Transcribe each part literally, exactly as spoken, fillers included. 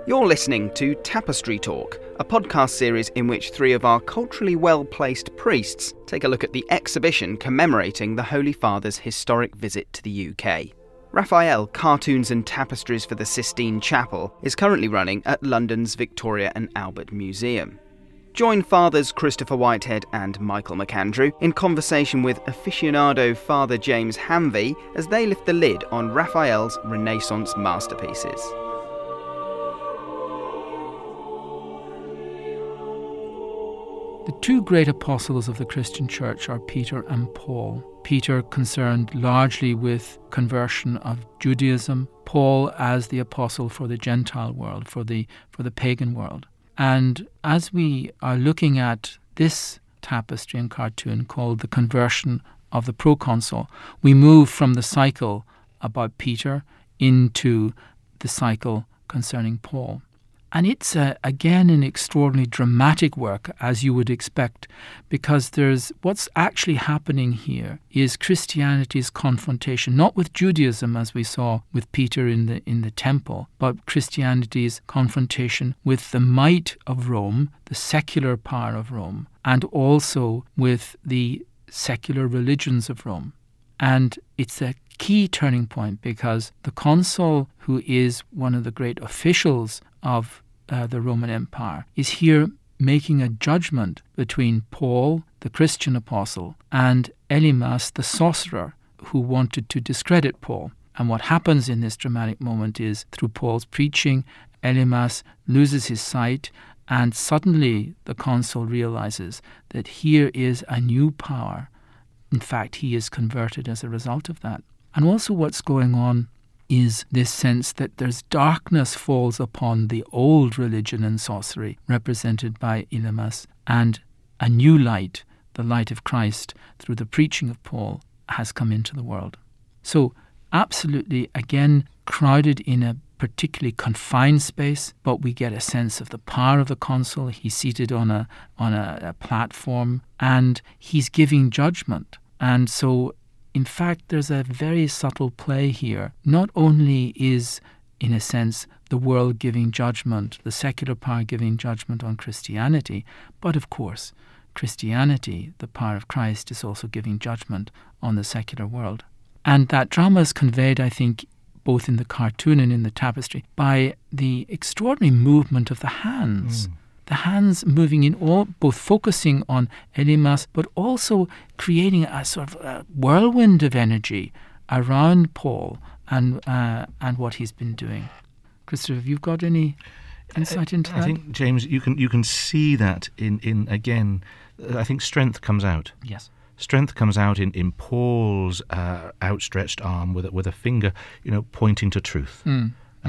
You're listening to Tapestry Talk, a podcast series in which three of our culturally well-placed priests take a look at the exhibition commemorating the Holy Father's historic visit to the U K. Raphael, Cartoons and Tapestries for the Sistine Chapel is currently running at London's Victoria and Albert Museum. Join Fathers Christopher Whitehead and Michael McAndrew in conversation with aficionado Father James Hanvey as they lift the lid on Raphael's Renaissance masterpieces. The two great apostles of the Christian Church are Peter and Paul. Peter concerned largely with conversion of Judaism, Paul as the apostle for the Gentile world, for the for the pagan world. And as we are looking at this tapestry and cartoon called The Conversion of the Proconsul, we move from the cycle about Peter into the cycle concerning Paul. And it's, uh, again, an extraordinarily dramatic work, as you would expect, because there's what's actually happening here is Christianity's confrontation, not with Judaism, as we saw with Peter in the in the temple, but Christianity's confrontation with the might of Rome, the secular power of Rome, and also with the secular religions of Rome. And it's a key turning point because the consul, who is one of the great officials of uh, the Roman Empire, is here making a judgment between Paul, the Christian apostle, and Elymas, the sorcerer, who wanted to discredit Paul. And what happens in this dramatic moment is, through Paul's preaching, Elymas loses his sight, and suddenly the consul realizes that here is a new power. In fact, he is converted as a result of that. And also what's going on is this sense that there's darkness falls upon the old religion and sorcery represented by Elymas, and a new light, the light of Christ, through the preaching of Paul, has come into the world. So absolutely, again, crowded in a particularly confined space, but we get a sense of the power of the consul. He's seated on a on a, a platform, and he's giving judgment. And so, in fact, there's a very subtle play here. Not only is, in a sense, the world giving judgment, the secular power giving judgment on Christianity, but of course, Christianity, the power of Christ, is also giving judgment on the secular world. And that drama is conveyed, I think, both in the cartoon and in the tapestry, by the extraordinary movement of the hands. Mm. The hands moving in, all both focusing on Elymas, but also creating a sort of a whirlwind of energy around Paul and uh, and what he's been doing. Christopher, have you got any insight into I that? I think, James, you can you can see that in, in again, I think strength comes out. Yes. Strength comes out in, in Paul's uh, outstretched arm with, with a finger, you know, pointing to truth. Mm.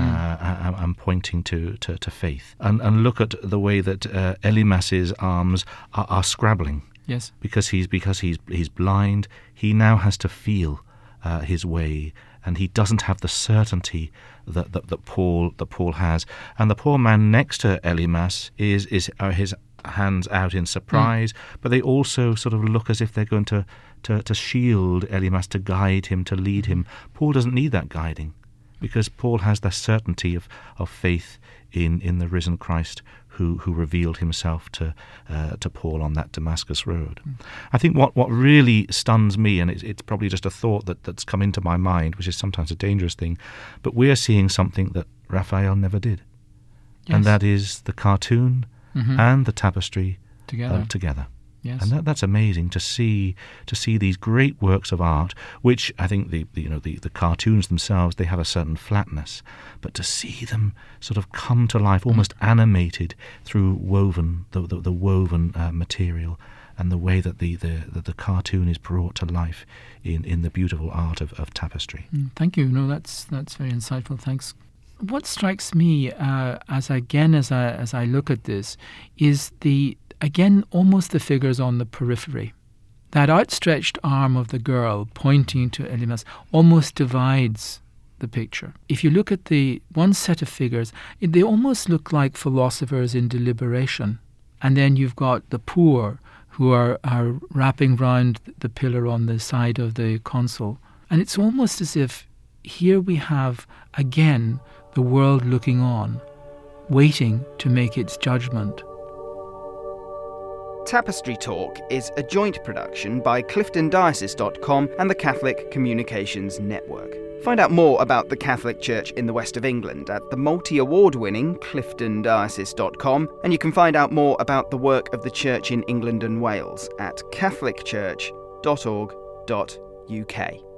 Uh, and pointing to, to, to faith. And and look at the way that uh, Elymas's arms are, are scrabbling. Yes. Because he's because he's he's blind. He now has to feel uh, his way, and he doesn't have the certainty that, that that Paul that Paul has. And the poor man next to Elymas is is are his hands out in surprise, mm. but they also sort of look as if they're going to to, to shield Elymas, to guide him, to lead him. Paul doesn't need that guiding, because Paul has the certainty of, of faith in, in the risen Christ who, who revealed himself to uh, to Paul on that Damascus road. Mm. I think what, what really stuns me, and it's, it's probably just a thought that, that's come into my mind, which is sometimes a dangerous thing, but we're seeing something that Raphael never did. Yes. And that is the cartoon mm-hmm. and the tapestry together. Uh, together. Yes. And that, that's amazing to see to see these great works of art, which I think the, the you know the, the cartoons themselves, they have a certain flatness, but to see them sort of come to life, almost mm. animated through woven the the, the woven uh, material, and the way that the, the, the, the cartoon is brought to life in, in the beautiful art of, of tapestry. Mm, thank you. No, that's that's very insightful. Thanks. What strikes me uh, as again as I as I look at this is the Again, almost the figures on the periphery. That outstretched arm of the girl pointing to Elymas almost divides the picture. If you look at the one set of figures, they almost look like philosophers in deliberation. And then you've got the poor who are, are wrapping round the pillar on the side of the consul. And it's almost as if here we have, again, the world looking on. waiting to make its judgment. Tapestry Talk is a joint production by clifton diocese dot com and the Catholic Communications Network. Find out more about the Catholic Church in the West of England at the multi-award-winning clifton diocese dot com, and you can find out more about the work of the Church in England and Wales at catholic church dot org dot U K.